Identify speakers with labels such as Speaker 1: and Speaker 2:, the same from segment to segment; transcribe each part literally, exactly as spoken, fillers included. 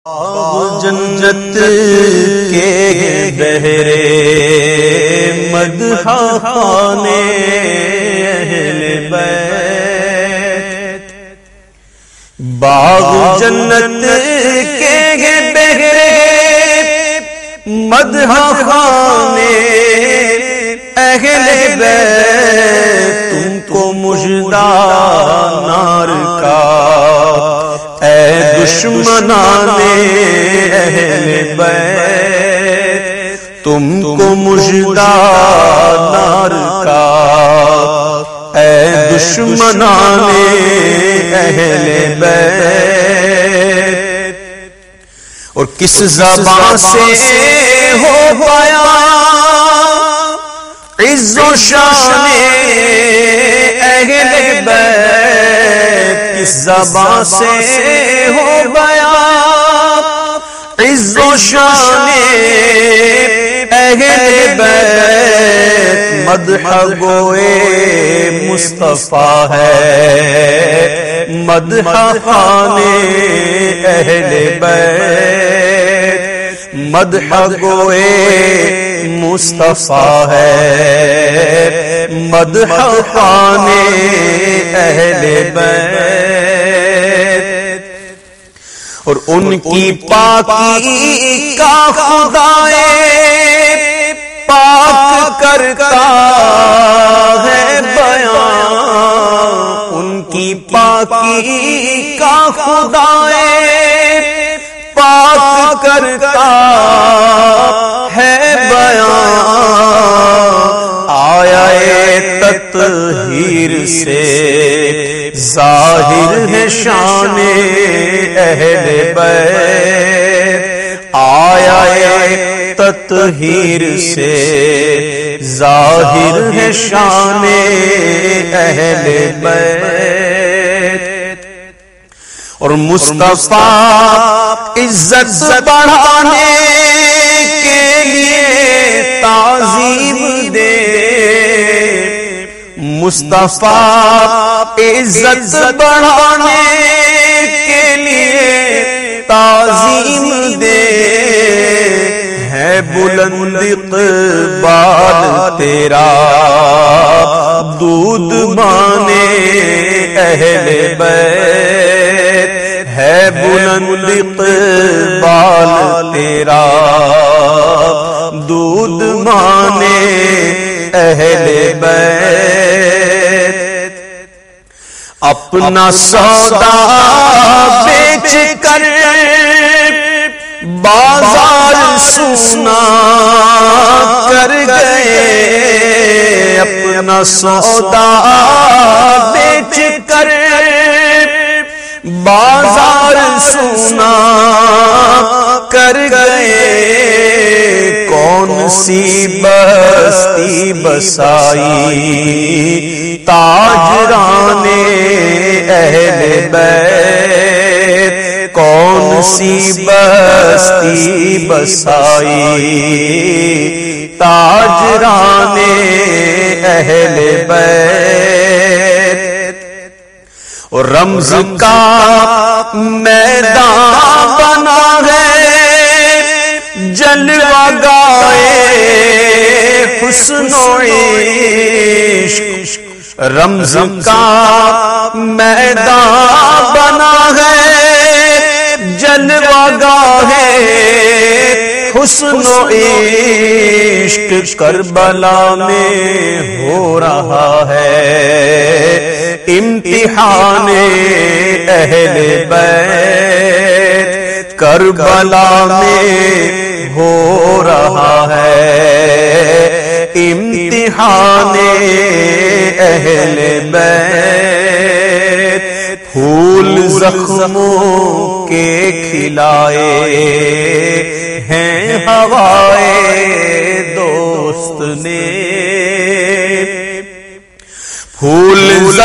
Speaker 1: باغ جنت کے بہرے مدح خانے اہل بیت، باغ جنت کے بہرے مدح خانے اہل بیت، تم کو مژدہ نار کا اے دشمنان اہل بیت، تم کو مژدہ نار کا اے دشمنان اہل بیت۔ اور کس زبان سے ہو پایا عز و شان اہل بیت، کس زبان سے ہو گیا عز و شان اہل بیت، مدح گوئے مصطفیٰ ہے مدح خوان اہل بیت، مدح گوئے مصطفیٰ ہے مدح خوان اہل بیت۔ اور ان کی پاکی کا خدائے پاک کرتا ہے بیان، ان کی پاکی کا خدائے پاک کرتا ہے بیان، آیا تطہیر سے ظاہر ہے شان اہل بیت، آیا تطہیر سے ظاہر ہے شان اہل بیت۔ اور مصطفیٰ عزت بڑھانے کے لیے تعظیم دے، مصطفیٰ عزت بڑھانے کے لیے تعظیم دے، ہے بلند اقبال تیرا دودھ مانے اہل بیت، ہے بلند اقبال تیرا دودھ مانے اہل بیت۔ اپنا سودا بیچ کر بازار سونا کر گئے، اپنا سودا بیچ کر بازار سونا کر گئے، کون سی بستی بسائی تاجران اہل بیت، کون سی بستی بسائی تاجران اہل بیت۔ اور رمز کا میدان بنا ہے جلوہ گائے حسن و عشق، رمز کا میدان بنا ہے جلوہ گاہ حسن و عشق، کربلا میں ہو رہا ہے امتحان اہل بیت، کربلا میں ہو رہا ہے امتحان اہل بیت، پھول زخموں کے کھلائے ہیں ہوائے دوست نے، پھول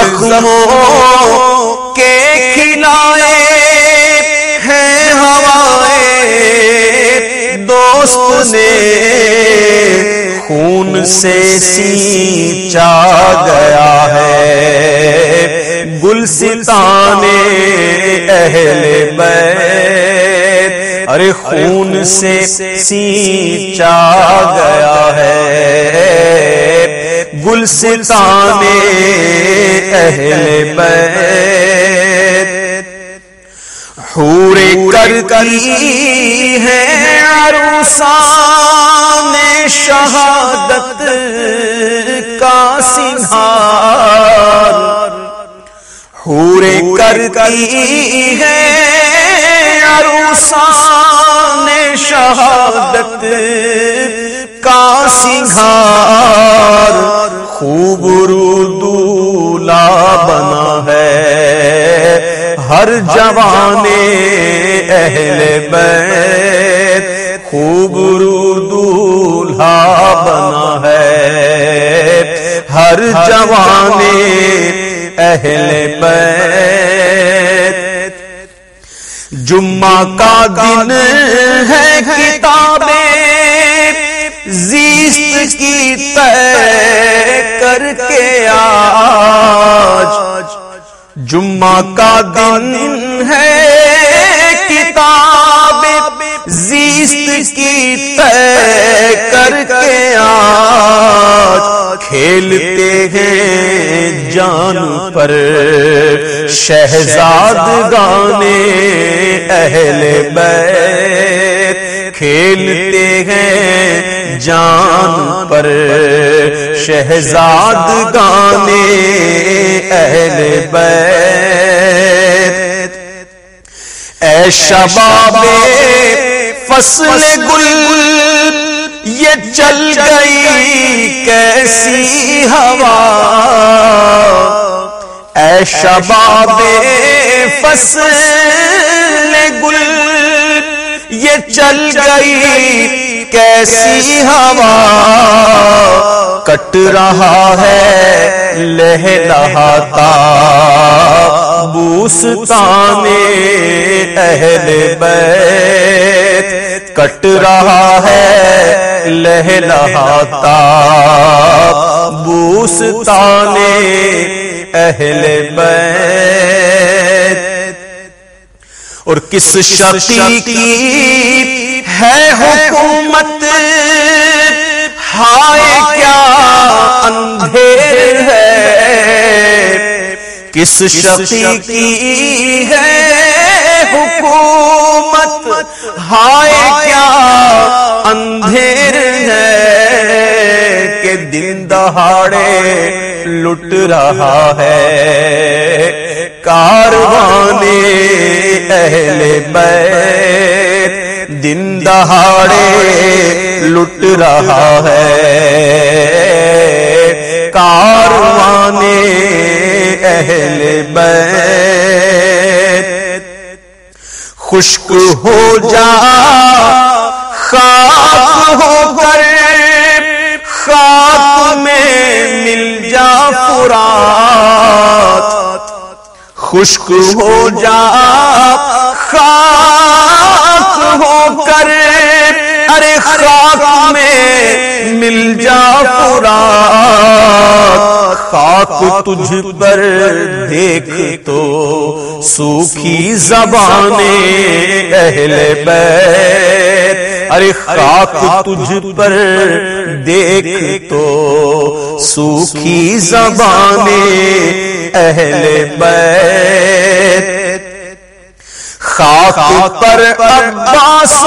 Speaker 1: زخموں کے کھلائے ہیں ہوائے دوست نے، خون سے سینچا گیا ہے گلستان اہل بیت، ارے خون سے سینچا گیا ہے گلستان اہل بیت، حور کرتی ہے عروسان شہادت کا سنگھار، حور کرتی ہے عروسان شہادت کا سنگھار، خوب رو دولہا بنا ہے ہر جوان اہل بیت، خوب رو دولہا بنا ہے ہر جوان اہل بیت۔ جمعہ کا دن ہے کتابیں زیست کی طے کر کے آج، جمعہ کا دن ہے کتاب زیست کی طے کر کے آج، کھیلتے ہیں جان پر شہزادگان اہل بیت، کھیلتے ہیں جان پر شہزادگان اہل بیت۔ اے شباب فصل گل یہ چل گئی کیسی ہوا، اے شباب فصل گل یہ چل گئی کیسی ہوا، کٹ رہا ہے لہلہاتا بوستان اہل بیت، کٹ رہا ہے لہلہاتا بوستان اہل بیت۔ اور کس شقی کی ہے حکومت، ہائے کیا اندھیر ہے، کس شقی کی ہے حکومت، ہائے کیا اندھیر ہے، کہ دن دہاڑے لٹ رہا ہے کاروان اہل بیت، دن دہاڑے لٹ رہا ہے کاروان اہل بیت۔ خشک ہو جا خاک ہو کر خاک میں مل جا فرات، خشک ہو جا خاک ہو کر ارے خاک میں مل جا فرات، خاک تجھ پر دیکھ تو سوکھی زبان اہل بیت، ارے خاک تجھ پر دیکھ تو سوکھی زبان اہل بیت، خاک پر عباس